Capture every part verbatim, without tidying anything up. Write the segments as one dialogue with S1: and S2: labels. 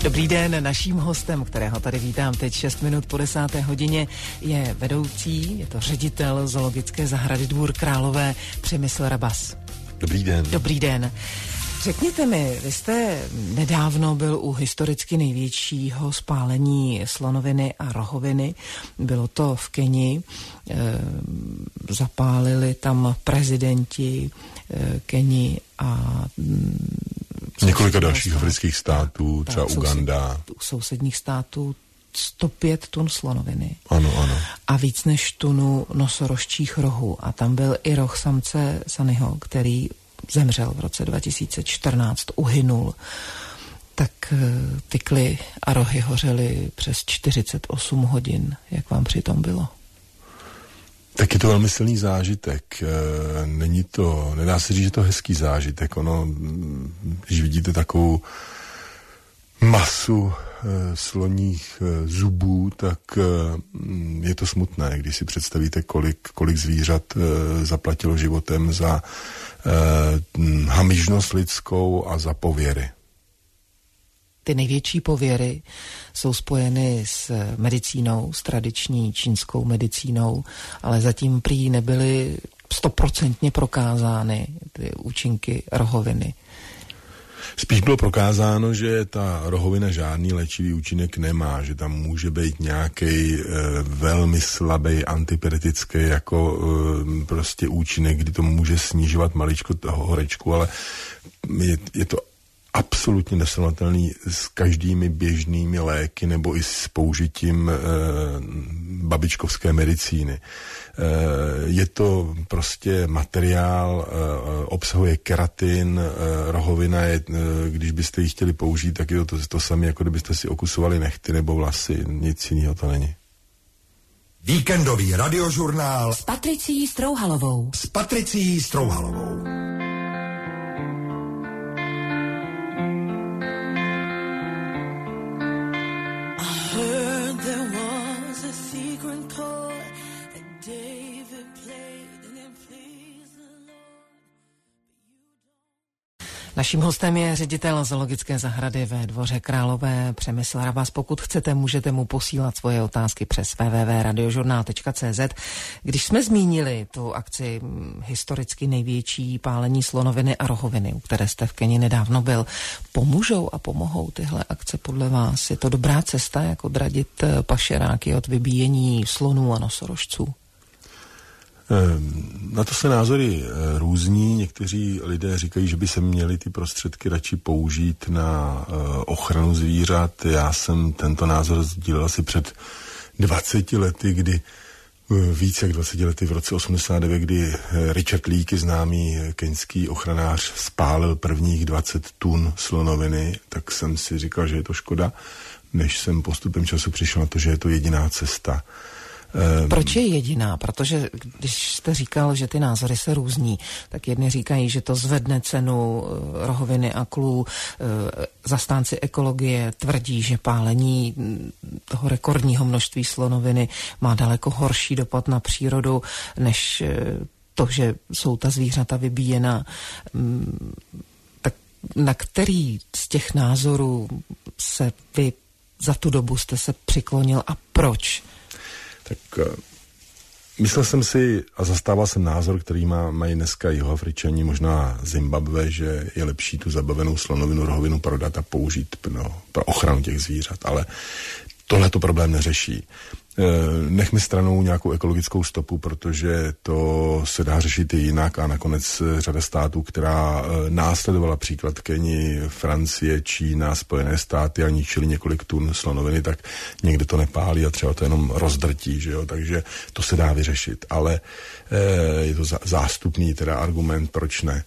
S1: Dobrý den, naším hostem, kterého tady vítám teď šest minut po desáté hodině, je vedoucí, je to ředitel zoologické zahrady Dvůr Králové Přemysl Rabas.
S2: Dobrý den.
S1: Dobrý den. Řekněte mi, vy jste nedávno byl u historicky největšího spálení slonoviny a rohoviny. Bylo to v Keni. E, zapálili tam prezidenti e, Keni a
S2: z několika dalších afrických států,
S1: tak,
S2: třeba Uganda.
S1: Soused, u sousedních států sto pět tun slonoviny.
S2: Ano, ano.
S1: A víc než tunu nosorožčích rohů. A tam byl i roh samce Sanyho, který zemřel v roce dva tisíce čtrnáct, uhynul. Tak tykly a rohy hořely přes čtyřicet osm hodin. Jak vám přitom bylo?
S2: Tak je to velmi silný zážitek. Není to, nedá se říct, že to hezký zážitek. Ono, když vidíte takovou masu sloních zubů, tak je to smutné, když si představíte, kolik, kolik zvířat zaplatilo životem za hamižnost lidskou a za pověry.
S1: Ty největší pověry jsou spojeny s medicínou, s tradiční čínskou medicínou, ale zatím prý nebyly stoprocentně prokázány ty účinky rohoviny.
S2: Spíš bylo prokázáno, že ta rohovina žádný léčivý účinek nemá, že tam může být nějaký e, velmi slabý antipyretický jako e, prostě účinek, kdy to může snižovat maličko toho horečku, ale je, je to absolutně nesrovnatelný s každými běžnými léky nebo i s použitím e, babičkovské medicíny. E, je to prostě materiál, e, obsahuje keratin, e, rohovina je, e, když byste ji chtěli použít, tak je to to samé, jako kdybyste si okusovali nehty nebo vlasy, nic jiného to není.
S3: Víkendový radiožurnál
S1: s Patricií Strouhalovou.
S3: S Patricií Strouhalovou.
S1: Naším hostem je ředitel zoologické zahrady ve Dvoře Králové Přemysl Rabas. Pokud chcete, můžete mu posílat svoje otázky přes w w w tečka radiožurnál tečka c z. Když jsme zmínili tu akci historicky největší pálení slonoviny a rohoviny, u které jste v Keni nedávno byl, pomůžou a pomohou tyhle akce podle vás? Je to dobrá cesta, jako dradit pašeráky od vybíjení slonů a nosorožců?
S2: Na to se názory různí. Někteří lidé říkají, že by se měly ty prostředky radši použít na ochranu zvířat. Já jsem tento názor sdílel asi před dvaceti lety, kdy víc jak dvaceti lety v roce osmdesát devět, kdy Richard Leakey, známý keňský ochranář, spálil prvních dvacet tun slonoviny, tak jsem si říkal, že je to škoda, než jsem postupem času přišel na to, že je to jediná cesta.
S1: Proč je jediná? Protože když jste říkal, že ty názory se různí, tak jedni říkají, že to zvedne cenu rohoviny a klů. Zastánci ekologie tvrdí, že pálení toho rekordního množství slonoviny má daleko horší dopad na přírodu, než to, že jsou ta zvířata vybíjena. Tak na který z těch názorů se vy za tu dobu jste se přiklonil a proč?
S2: Tak myslel jsem si a zastával jsem názor, který má, mají dneska Jihoafričani, možná Zimbabwe, že je lepší tu zabavenou slonovinu, rohovinu prodat a použít no, pro ochranu těch zvířat, ale tohle to problém neřeší. Nechme stranou nějakou ekologickou stopu, protože to se dá řešit i jinak a nakonec řada států, která následovala příklad Keni, Francie, Čína, Spojené státy a ničili několik tun slonoviny, tak někde to nepálí a třeba to jenom rozdrtí, že jo? Takže to se dá vyřešit, ale je to zástupný teda argument, proč ne.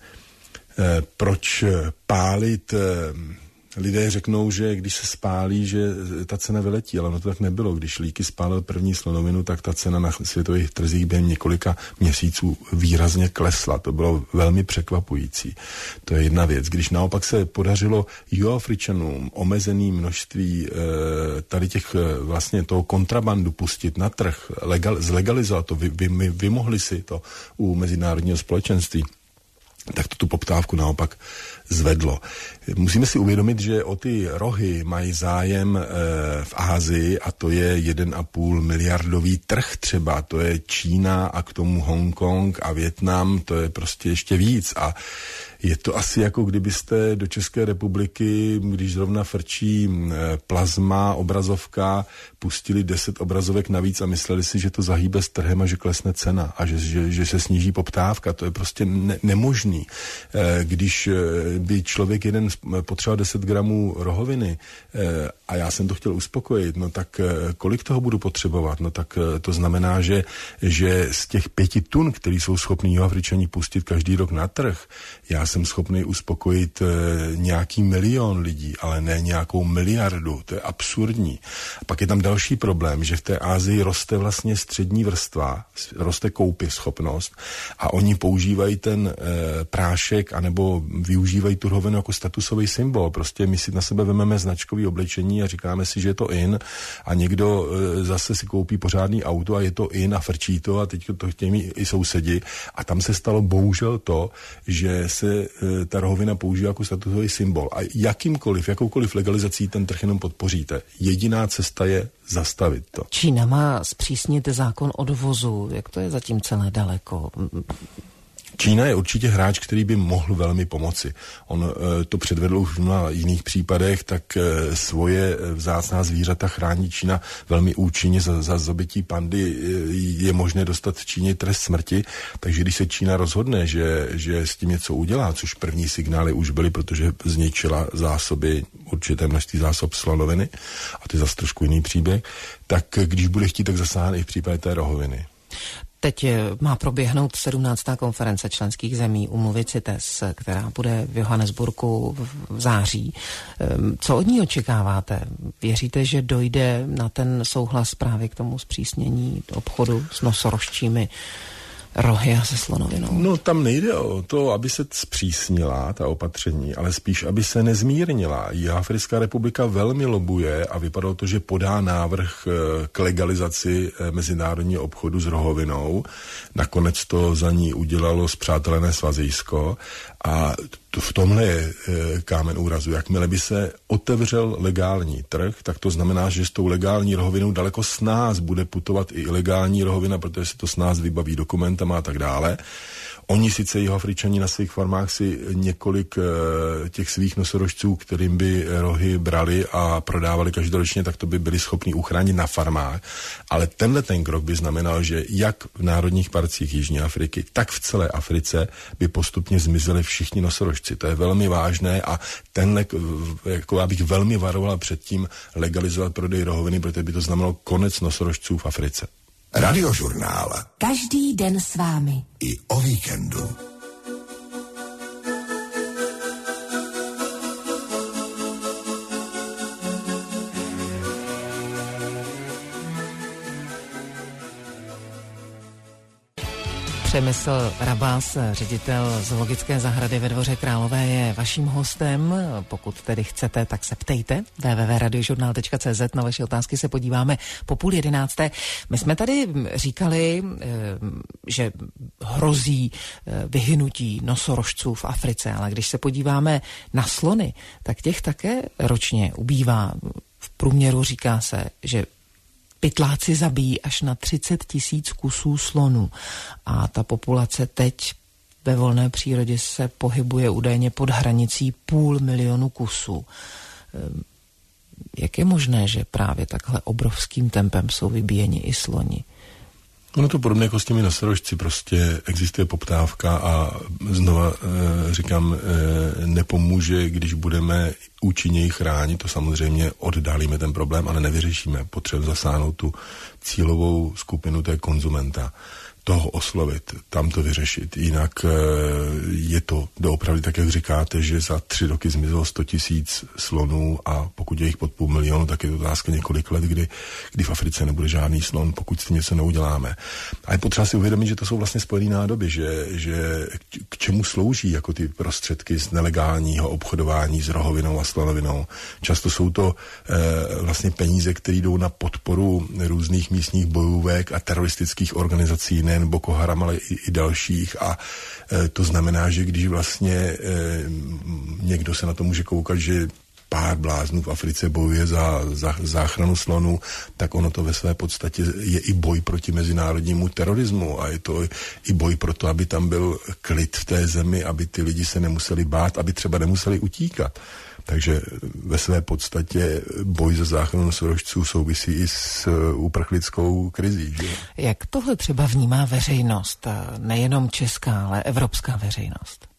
S2: Proč pálit? Lidé řeknou, že když se spálí, že ta cena vyletí, ale ono to tak nebylo. Když Leakey spálil první slonovinu, tak ta cena na světových trzích během několika měsíců výrazně klesla. To bylo velmi překvapující. To je jedna věc. Když naopak se podařilo Jihoafričanům omezené množství e, tady těch vlastně toho kontrabandu pustit na trh, legal, zlegalizovat to, vy, vy, vymohli si to u mezinárodního společenství, tak to tu poptávku naopak zvedlo. Musíme si uvědomit, že o ty rohy mají zájem e, v Asii a to je jeden a půl miliardový trh třeba, to je Čína a k tomu Hongkong a Vietnam, to je prostě ještě víc a je to asi jako kdybyste do České republiky, když zrovna frčí plazma, obrazovka, pustili deset obrazovek navíc a mysleli si, že to zahýbe s trhem a že klesne cena a že, že, že se sníží poptávka. To je prostě ne, nemožný. Když by člověk jeden potřeboval deset gramů rohoviny a já jsem to chtěl uspokojit, no tak kolik toho budu potřebovat? No tak to znamená, že, že z těch pěti tun, který jsou schopní Jihoafričani pustit každý rok na trh, já jsem schopný uspokojit e, nějaký milion lidí, ale ne nějakou miliardu. To je absurdní. A pak je tam další problém, že v té Asii roste vlastně střední vrstva, roste koupy schopnost a oni používají ten e, prášek anebo využívají tu rohovinu jako statusový symbol. Prostě my si na sebe vememe značkový oblečení a říkáme si, že je to in a někdo e, zase si koupí pořádný auto a je to in a frčí to a teď to chtějí i sousedi a tam se stalo bohužel to, že se ta rohovina používá jako statusový symbol. A jakýmkoliv, jakoukoliv legalizací ten trh jenom podpoříte. Jediná cesta je zastavit to.
S1: Čína má zpřísnit zákon o dovozu. Jak to je zatím celé daleko?
S2: Čína je určitě hráč, který by mohl velmi pomoci. On e, to předvedl už na jiných případech, tak e, svoje vzácná zvířata chrání Čína velmi účinně. Za, za zabití pandy e, je možné dostat v Číně trest smrti, takže když se Čína rozhodne, že, že s tím něco udělá, což první signály už byly, protože zničila zásoby, určité množství zásob slonoviny, a to je zase trošku jiný příběh, tak když bude chtít, tak zasáhne i v případě té rohoviny.
S1: Teď má proběhnout sedmnáctá konference členských zemí úmluvy CITES, která bude v Johannesburgu v září. Co od ní očekáváte? Věříte, že dojde na ten souhlas právě k tomu zpřísnění obchodu s nosorožčími rohy a se slonovinou?
S2: No tam nejde o to, aby se zpřísnila ta opatření, ale spíš, aby se nezmírnila. Jihoafrická republika velmi lobuje a vypadalo to, že podá návrh k legalizaci mezinárodního obchodu s rohovinou. Nakonec to za ní udělalo spřátelené Svazijsko a to v tomhle je e, kámen úrazu. Jakmile by se otevřel legální trh, tak to znamená, že s tou legální rohovinou daleko snáz bude putovat i ilegální rohovina, protože se to snáz vybaví dokumentama a tak dále. Oni sice Jihoafričani na svých farmách si několik e, těch svých nosorožců, kterým by rohy brali a prodávali každoročně, tak to by byli schopni uchránit na farmách. Ale tenhle ten krok by znamenal, že jak v národních parcích Jižní Afriky, tak v celé Africe by postupně zmizeli všichni nosorožci. To je velmi vážné a tenhle, jako já bych velmi varoval před tím legalizovat prodej rohoviny, protože by to znamenalo konec nosorožců v Africe.
S3: Radiožurnál.
S4: Každý den s vámi.
S3: I o víkendu.
S1: Přemysl Rabás, ředitel zoologické zahrady ve Dvoře Králové, je vaším hostem. Pokud tedy chcete, tak se ptejte. w w w tečka radiožurnál tečka c z. Na vaše otázky se podíváme po půl jedenácté. My jsme tady říkali, že hrozí vyhynutí nosorožců v Africe, ale když se podíváme na slony, tak těch také ročně ubývá. V průměru říká se, že pytláci zabíjí až na třicet tisíc kusů slonů a ta populace teď ve volné přírodě se pohybuje údajně pod hranicí půl milionu kusů. Jak je možné, že právě takhle obrovským tempem jsou vybíjeni i sloni?
S2: Ono to podobně jako s těmi nosorožci, prostě existuje poptávka a znova e, říkám, e, nepomůže, když budeme účinněji chránit, to samozřejmě oddálíme ten problém, ale nevyřešíme. Potřebujeme zasáhnout tu cílovou skupinu té konzumenta, toho oslovit, tam to vyřešit. Jinak e, je to doopravdy tak, jak říkáte, že za tři roky zmizelo sto tisíc slonů a pokud je jich pod půl milionu, tak je to otázka několik let, kdy, kdy v Africe nebude žádný slon, pokud s tím něco neuděláme. A je potřeba si uvědomit, že to jsou vlastně spojené nádoby, že, že k čemu slouží jako ty prostředky z nelegálního obchodování s rohovinou a slonovinou. Často jsou to e, vlastně peníze, které jdou na podporu různých místních bojůvek a teroristických organizací nejen Boko Haram, ale i, i dalších a e, to znamená, že když vlastně e, někdo se na to může koukat, že pár bláznů v Africe bojuje za, za záchranu slonů, tak ono to ve své podstatě je i boj proti mezinárodnímu terorismu a je to i boj pro to, aby tam byl klid v té zemi, aby ty lidi se nemuseli bát, aby třeba nemuseli utíkat. Takže ve své podstatě boj za záchranu svorožců souvisí i s uprchlickou krizí. Že?
S1: Jak tohle třeba vnímá veřejnost, nejenom česká, ale evropská veřejnost?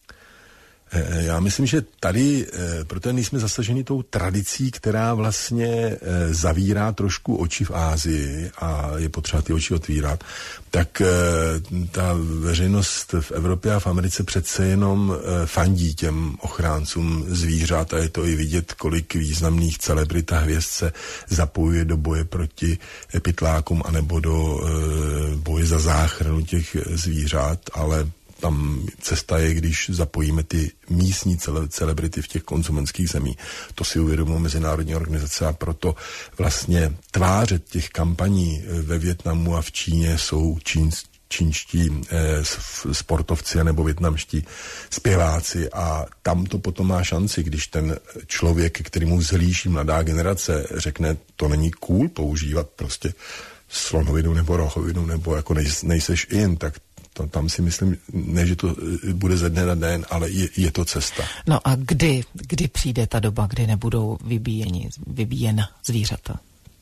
S2: Já myslím, že tady, protože nejsme zasaženi tou tradicí, která vlastně zavírá trošku oči v Asii a je potřeba ty oči otvírat, tak ta veřejnost v Evropě a v Americe přece jenom fandí těm ochráncům zvířat a je to i vidět, kolik významných celebrit a hvězd se zapojuje do boje proti pytlákům anebo do boje za záchranu těch zvířat, ale tam cesta je, když zapojíme ty místní cele, celebrity v těch konzumentských zemí. To si uvědomují mezinárodní organizace a proto vlastně tváře těch kampaní ve Vietnamu a v Číně jsou čín, čínští eh, sportovci nebo vietnamští zpěváci a tam to potom má šanci, když ten člověk, kterýmu zhlíží mladá generace, řekne, to není cool používat prostě slonovinu nebo rohovinu nebo jako nej, nejseš in, tak To, tam si myslím, ne, že to bude ze dne na den, ale je, je to cesta.
S1: No a kdy, kdy přijde ta doba, kdy nebudou vybíjeni, vybíjena zvířata?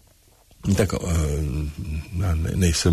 S2: Tak já nejsem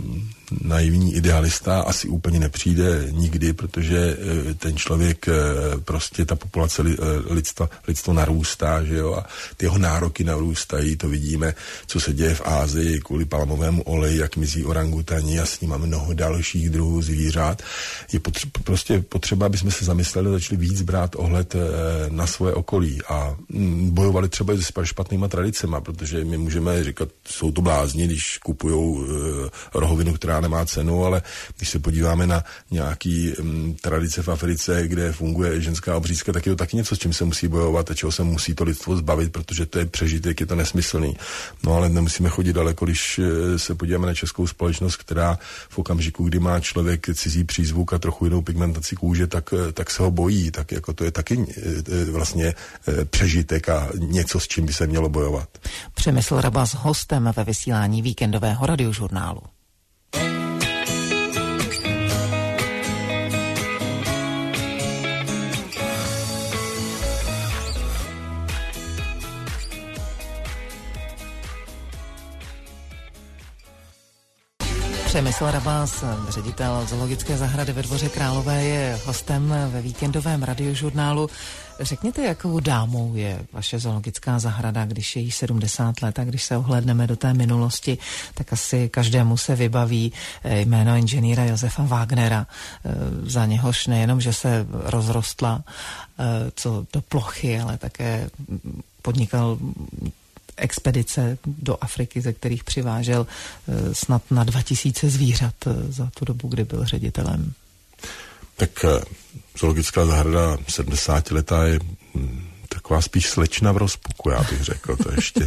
S2: naivní idealista, asi úplně nepřijde nikdy, protože ten člověk, prostě ta populace lidstva, lidstvo narůstá, že jo, a ty jeho nároky narůstají, to vidíme, co se děje v Asii kvůli palmovému oleji, jak mizí orangutani a s ním máme mnoho dalších druhů zvířat. Je potře- prostě potřeba, aby jsme se zamysleli, začali víc brát ohled na svoje okolí a bojovali třeba i s špatnýma tradicema, protože my můžeme říkat, jsou to blázni, když kupujou rohovinu, která nemá cenu, ale když se podíváme na nějaký um, tradice v Africe, kde funguje ženská obřízka, tak je to taky něco, s čím se musí bojovat a čeho se musí to lidstvo zbavit, protože to je přežitek, je to nesmyslný. No ale nemusíme chodit daleko, když se podíváme na českou společnost, která v okamžiku, kdy má člověk cizí přízvuk a trochu jinou pigmentaci kůže, tak, tak se ho bojí, tak jako to je taky vlastně přežitek a něco, s čím by se mělo bojovat.
S1: Přemysl Rabas hostem ve vysílání víkendového radiožurnálu. Přemysl Rabas, ředitel zoologické zahrady ve Dvoře Králové, je hostem ve víkendovém radiožurnálu. Řekněte, jakou dámou je vaše zoologická zahrada, když je jí sedmdesát let a když se ohlédneme do té minulosti, tak asi každému se vybaví jméno inženýra Josefa Wagnera, za něhož nejenom, že se rozrostla co do plochy, ale také podnikal expedice do Afriky, ze kterých přivážel snad na dva tisíce zvířat za tu dobu, kdy byl ředitelem.
S2: Tak zoologická zahrada sedmdesátiletá je taková spíš slečna v rozpuku, já bych řekl, to ještě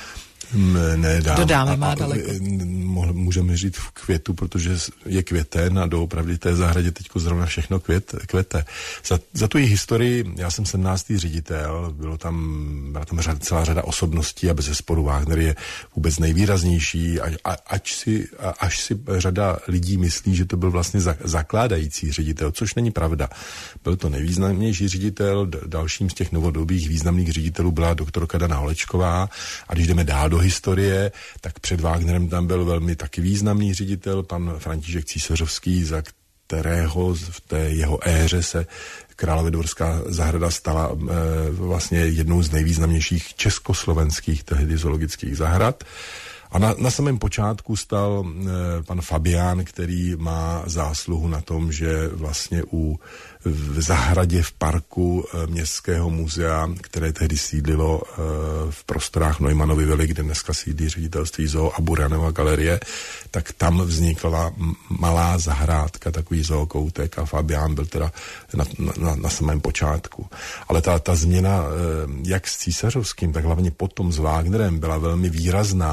S2: nedám.
S1: Do dámy má daleko.
S2: Můžeme říct v květu, protože je květen a doopravdy té zahradě teďko zrovna všechno květ, kvete. Za, za tu její historii, já jsem sedmnáctý ředitel, bylo tam, byla tam řada, celá řada osobností a bezesporu Wagner je vůbec nejvýraznější, a, a, ač si, a, až si řada lidí myslí, že to byl vlastně za, zakládající ředitel, což není pravda. Byl to nejvýznamnější ředitel, dalším z těch novodobých významných ředitelů byla doktorka Dana Holečková, a když jdeme dál do historie, tak před Wagnerem tam byl velmi taky významný ředitel, pan František Císařovský, za kterého v té jeho éře se Královédvorská zahrada stala e, vlastně jednou z nejvýznamnějších československých tehdy zoologických zahrad. A na, na samém počátku stal e, pan Fabián, který má zásluhu na tom, že vlastně u v zahradě v parku e, Městského muzea, které tehdy sídlilo e, v prostorách Neumannovy vily, kde dneska sídlí ředitelství zoo a Burianova galerie, tak tam vznikla m- malá zahrádka, takový zookoutek, a Fabián byl teda na, na, na samém počátku. Ale ta, ta změna, e, jak s Císařovským, tak hlavně potom s Wagnerem byla velmi výrazná. Ta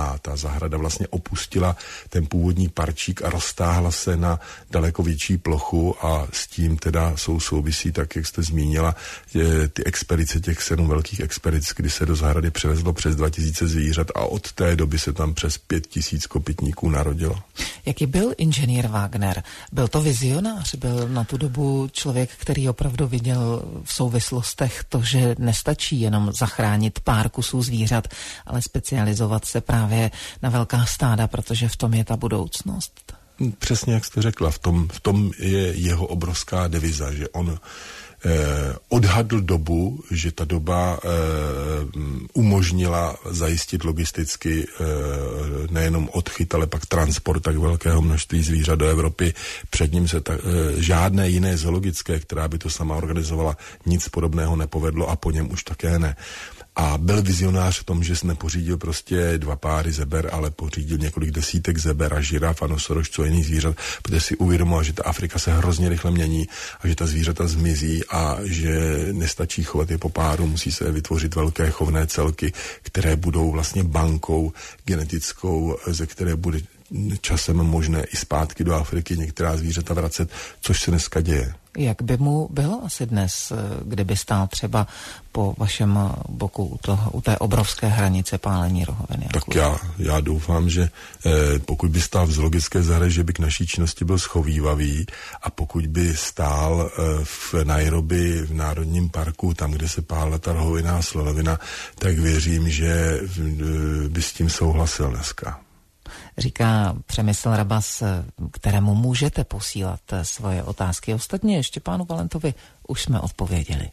S2: zahrada vlastně opustila ten původní parčík a roztáhla se na daleko větší plochu a s tím teda jsou souvisí, tak jak jste zmínila, ty expedice, těch sedm velkých expedic, kdy se do zahrady přivezlo přes dva tisíce zvířat a od té doby se tam přes pět tisíc kopytníků narodilo.
S1: Jaký byl inženýr Wagner? Byl to vizionář? Byl na tu dobu člověk, který opravdu viděl v souvislostech to, že nestačí jenom zachránit pár kusů zvířat, ale specializovat se právě na velká stáda, protože v tom je ta budoucnost?
S2: Přesně jak jste řekla, v tom, v tom je jeho obrovská deviza, že on Eh, odhadl dobu, že ta doba eh, umožnila zajistit logisticky eh, nejenom odchyt, ale pak transport tak velkého množství zvířat do Evropy. Před ním se ta, eh, žádné jiné zoologické, která by to sama organizovala, nic podobného nepovedlo a po něm už také ne. A byl vizionář v tom, že se nepořídil prostě dva páry zeber, ale pořídil několik desítek zeber a žiraf a nosorožců a jiných zvířat, protože si uvědomoval, že ta Afrika se hrozně rychle mění a že ta zvířata zmizí a že nestačí chovat je po páru, musí se vytvořit velké chovné celky, které budou vlastně bankou genetickou, ze které bude časem možné i zpátky do Afriky některá zvířata vracet, což se dneska děje.
S1: Jak by mu bylo asi dnes, kdyby stál třeba po vašem boku u, toho, u té obrovské hranice pálení rohovin?
S2: Tak já, já doufám, že eh, pokud by stál v zoologické zahradě, že by k naší činnosti byl schovívavý a pokud by stál eh, v Nairobi v Národním parku, tam, kde se pálila ta rohovina a slonovina, tak věřím, že eh, by s tím souhlasil dneska.
S1: Říká Přemysl Rabas, kterému můžete posílat svoje otázky. Ostatně ještě pánu Valentovi už jsme odpověděli.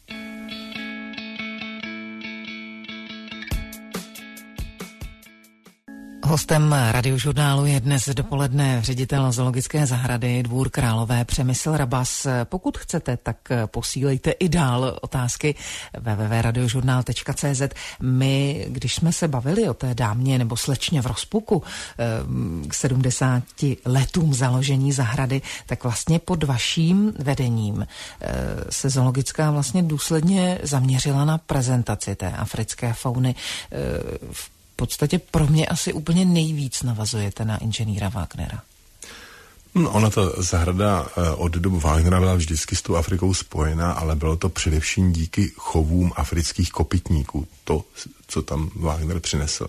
S1: Hostem Radiožurnálu je dnes dopoledne ředitel zoologické zahrady Dvůr Králové Přemysl Rabas. Pokud chcete, tak posílejte i dál otázky w w w tečka radiožurnál tečka c z. My, když jsme se bavili o té dámě nebo slečně v rozpuku k sedmdesáti letům založení zahrady, tak vlastně pod vaším vedením se zoologická vlastně důsledně zaměřila na prezentaci té africké fauny. V V podstatě pro mě asi úplně nejvíc navazujete na inženýra Wagnera.
S2: No, ona ta zahrada od doby Wagnera byla vždycky s tou Afrikou spojená, ale bylo to především díky chovům afrických kopytníků, to, co tam Wagner přinesl.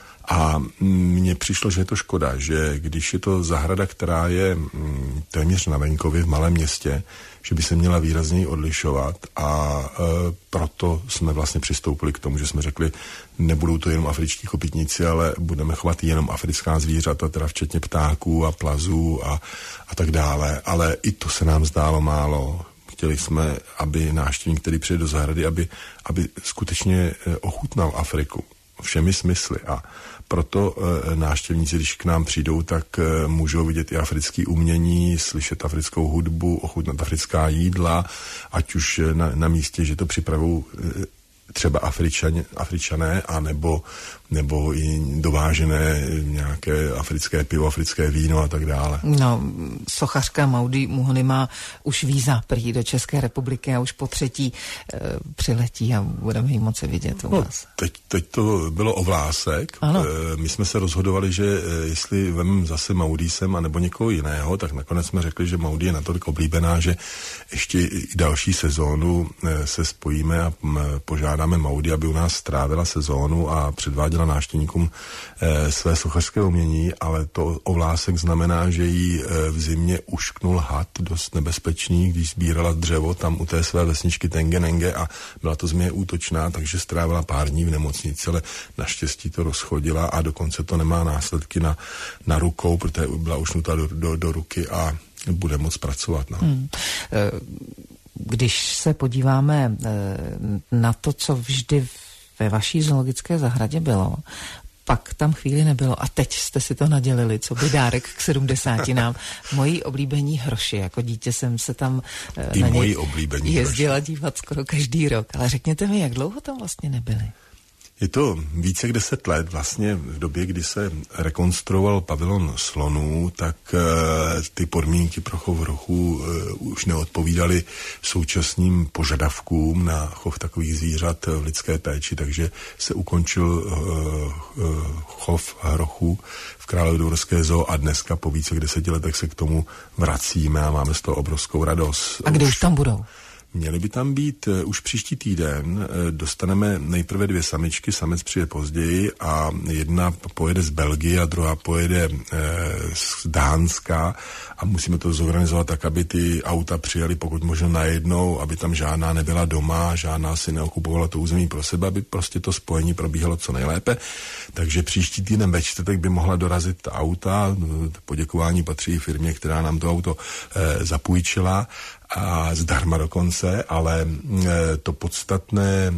S2: A mně přišlo, že je to škoda, že když je to zahrada, která je téměř na venkově v malém městě, že by se měla výrazněji odlišovat a e, proto jsme vlastně přistoupili k tomu, že jsme řekli, nebudou to jenom afričtí kopytníci, ale budeme chovat jenom africká zvířata, teda včetně ptáků a plazů a, a tak dále. Ale i to se nám zdálo málo. Chtěli jsme, aby návštěvník, který přijde do zahrady, aby, aby skutečně ochutnal Afriku všemi smysly a proto e, návštěvníci, když k nám přijdou, tak e, můžou vidět i africké umění, slyšet africkou hudbu, ochutnat africká jídla, ať už na, na místě, že to připravují e, třeba Afričané, Afričané a nebo, nebo i dovážené nějaké africké pivo, africké víno a tak dále.
S1: No, sochařka Maudie Muhony má už víza prý do České republiky a už po třetí e, přiletí a budeme ji moci vidět u
S2: no,
S1: vás.
S2: Teď, teď to bylo o vlásek.
S1: Ano.
S2: E, my jsme se rozhodovali, že e, jestli vememe zase Maudie sem a nebo někoho jiného, tak nakonec jsme řekli, že Maudie je natolik oblíbená, že ještě i další sezónu e, se spojíme a m, požádáme Maudie, aby u nás strávila sezónu a předváděla návštěvníkům e, své sochařské umění, ale to ovlásek znamená, že jí e, v zimě ušknul had dost nebezpečný, když sbírala dřevo tam u té své vesničky Tengenenge a byla to zmije útočná, takže strávila pár dní v nemocnici, ale naštěstí to rozchodila a dokonce to nemá následky na, na rukou, protože byla ušnuta do, do, do ruky a bude moc pracovat. No. Hmm.
S1: Když se podíváme na to, co vždy ve vaší zoologické zahradě bylo, pak tam chvíli nebylo a teď jste si to nadělili, co by dárek k sedmdesátinám. Moji oblíbení hroši, jako dítě jsem se tam
S2: I
S1: na
S2: moji
S1: ně
S2: oblíbení
S1: jezdila hroši. dívat skoro každý rok. Ale řekněte mi, jak dlouho tam vlastně nebyli?
S2: Je to více jak deset let, vlastně v době, kdy se rekonstruoval pavilon slonů, tak e, ty podmínky pro chov hrochů e, už neodpovídaly současným požadavkům na chov takových zvířat v lidské péči, takže se ukončil e, e, chov hrochů v Královéhradecké zoo a dneska po více jak deseti letech se k tomu vracíme a máme z toho obrovskou radost.
S1: A kde už, už tam budou?
S2: Měly by tam být uh, už příští týden. Uh, dostaneme nejprve dvě samičky, samec přijde později a jedna pojede z Belgie a druhá pojede uh, z Dánska a musíme to zorganizovat tak, aby ty auta přijeli pokud možno najednou, aby tam žádná nebyla doma, žádná si neokupovala to území pro sebe, aby prostě to spojení probíhalo co nejlépe. Takže příští týden ve čtvrtek by mohla dorazit ta auta. Poděkování patří firmě, která nám to auto uh, zapůjčila a zdarma dokonce, ale e, to podstatné e,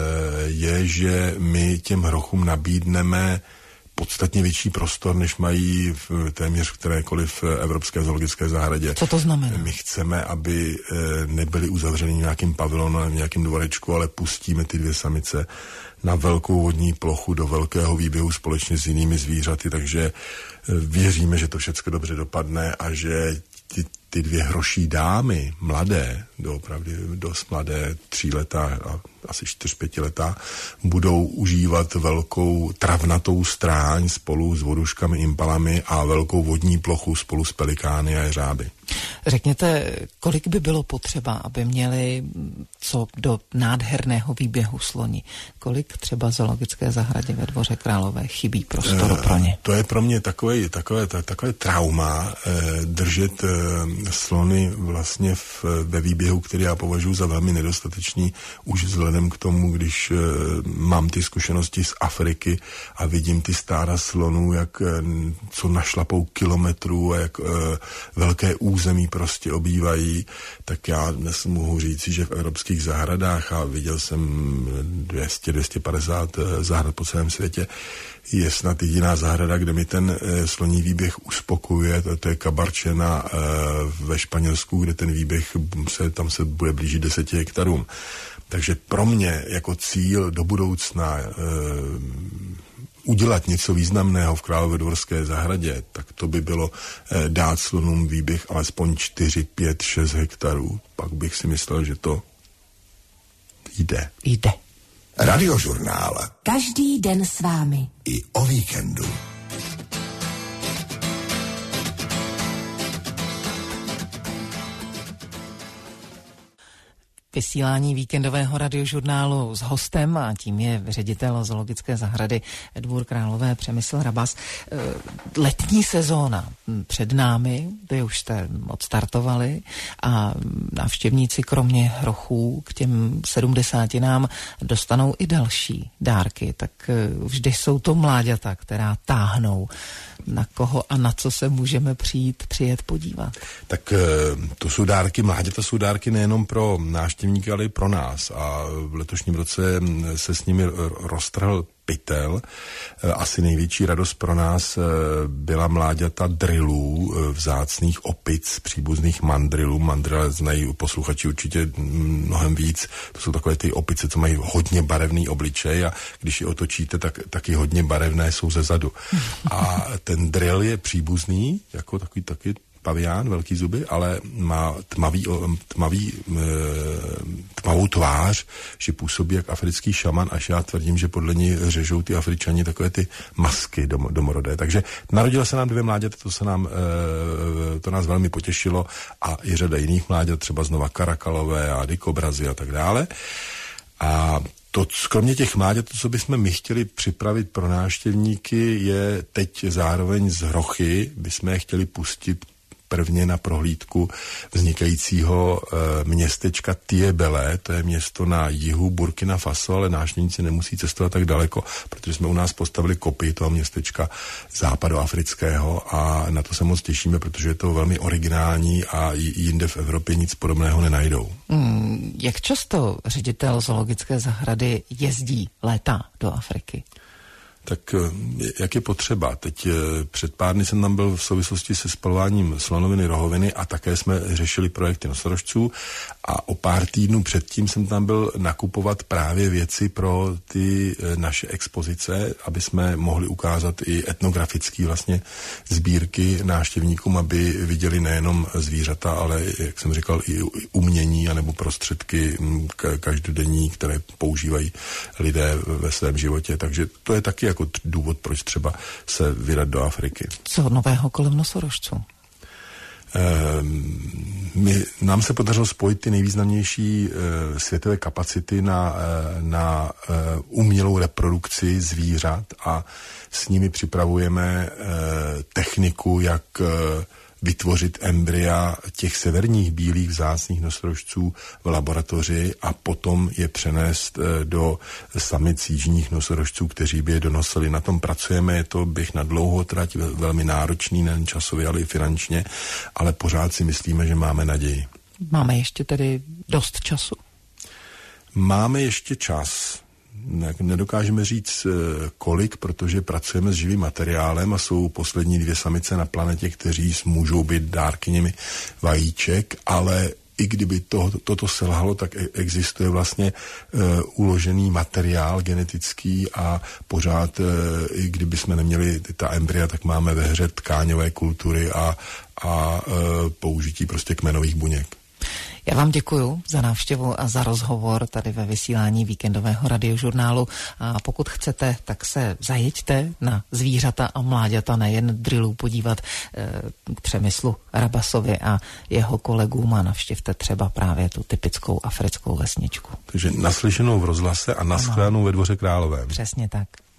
S2: je, že my těm hrochům nabídneme podstatně větší prostor, než mají v téměř v kterékoliv evropské zoologické zahradě.
S1: Co to znamená?
S2: My chceme, aby e, nebyli uzavřeni nějakým pavilonu, v nějakým dvorečku, ale pustíme ty dvě samice na velkou vodní plochu do velkého výběhu společně s jinými zvířaty, takže e, věříme, že to všechno dobře dopadne a že ty ty dvě hroší dámy, mladé, doopravdy dost mladé, tříletá a asi čtyř, pětiletá, budou užívat velkou travnatou stráň spolu s voduškami, impalami a velkou vodní plochu spolu s pelikány a jeřáby.
S1: Řekněte, kolik by bylo potřeba, aby měli co do nádherného výběhu sloni? Kolik třeba zoologické zahradě ve Dvoře Králové chybí prostoru pro ně?
S2: To je pro mě takové, takové, takové trauma eh, držet eh, slony vlastně v, ve výběhu, který já považuji za velmi nedostatečný, už vzhledem k tomu, když eh, mám ty zkušenosti z Afriky a vidím ty stáda slonů, jak eh, co našlapou kilometrů a jak eh, velké území prostě obývají, tak já dnes mohu říci, že v evropských zahradách, a viděl jsem dvě stě až dvě stě padesát zahrad po celém světě, je snad jediná zahrada, kde mi ten e, sloní výběh uspokojuje, to, to je Cabarchena e, ve Španělsku, kde ten výběh se, tam se bude blížit deseti hektarům. Takže pro mě jako cíl do budoucna e, udělat něco významného v Královéhradecké zahradě, tak to by bylo e, dát slonům výběh alespoň čtyři, pět, šest hektarů. Pak bych si myslel, že to jde.
S1: Jde.
S3: Radiožurnál.
S4: Každý den s vámi.
S3: I o víkendu.
S1: Vysílání víkendového radiožurnálu s hostem a tím je ředitel zoologické zahrady Dvůr Králové Přemysl Rabas. Letní sezóna před námi, vy už jste odstartovali a návštěvníci kromě hrochů k těm sedmdesátinám dostanou i další dárky, tak vždy jsou to mláďata, která táhnou. Na koho a na co se můžeme přijít, přijet podívat?
S2: Tak to jsou dárky, mláďata jsou dárky nejenom pro návštěvníky, ale i pro nás. A v letošním roce se s nimi roztrhl pytel. Asi největší radost pro nás byla mláďata drilů, vzácných opic, příbuzných mandrilů. Mandrila znají posluchači určitě mnohem víc. To jsou takové ty opice, co mají hodně barevný obličej a když je otočíte, tak taky hodně barevné jsou ze zadu. A ten drill je příbuzný, jako takový taky pavián, velký zuby, ale má tmavý, tmavý, tmavou tvář, že působí jak africký šaman, až já tvrdím, že podle ní řežou ty Afričani takové ty masky dom, domorodé. Takže narodilo se nám dvě mláďata, to se nám, to nás velmi potěšilo a i řada jiných mláďat, třeba znova karakalové a dikobrazy a tak dále. A to, kromě těch mláďat, to, co bychom my chtěli připravit pro návštěvníky, je teď zároveň z hrochy, bychom je chtěli pustit prvně na prohlídku vznikajícího e, městečka Tiebele, to je město na jihu Burkina Faso, ale návštěvníci nemusí cestovat tak daleko, protože jsme u nás postavili kopii toho městečka západoafrického a na to se moc těšíme, protože je to velmi originální a jinde v Evropě nic podobného nenajdou.
S1: Hmm, jak často ředitel zoologické zahrady jezdí, létá do Afriky?
S2: Tak jak je potřeba? Teď před pár dny jsem tam byl v souvislosti se spalováním slonoviny rohoviny a také jsme řešili projekty nosorožců a o pár týdnů předtím jsem tam byl nakupovat právě věci pro ty naše expozice, aby jsme mohli ukázat i etnografické vlastně sbírky návštěvníkům, aby viděli nejenom zvířata, ale, jak jsem říkal, i umění anebo prostředky každodenní, které používají lidé ve svém životě. Takže to je taky jako důvod, proč třeba se vydat do Afriky.
S1: Co nového kolem nosorožců?
S2: My, nám se podařilo spojit ty nejvýznamnější uh, světové kapacity na, uh, na uh, umělou reprodukci zvířat a s nimi připravujeme uh, techniku, jak uh, vytvořit embrya těch severních bílých vzácných nosorožců v laboratoři a potom je přenést do samic jižních nosorožců, kteří by je donosili. Na tom pracujeme, je to běh na dlouhou trať, velmi náročný, nejen časově, ale i finančně, ale pořád si myslíme, že máme naději.
S1: Máme ještě tedy dost času?
S2: Máme ještě čas. Nedokážeme říct kolik, protože pracujeme s živým materiálem a jsou poslední dvě samice na planetě, kteří můžou být dárkyněmi vajíček, ale i kdyby to, toto selhalo, tak existuje vlastně uh, uložený materiál genetický a pořád, uh, i kdyby jsme neměli ta embrya, tak máme ve hře tkáňové kultury a, a uh, použití prostě kmenových buněk.
S1: Já vám děkuju za návštěvu a za rozhovor tady ve vysílání víkendového radiožurnálu. A pokud chcete, tak se zajeďte na zvířata a mláďata, nejen drillů, podívat e, k Přemyslu Rabasovi a jeho kolegům a navštivte třeba právě tu typickou africkou vesničku.
S2: Takže naslyšenou v rozhlase a nashledanou ve Dvoře Královém.
S1: Přesně tak.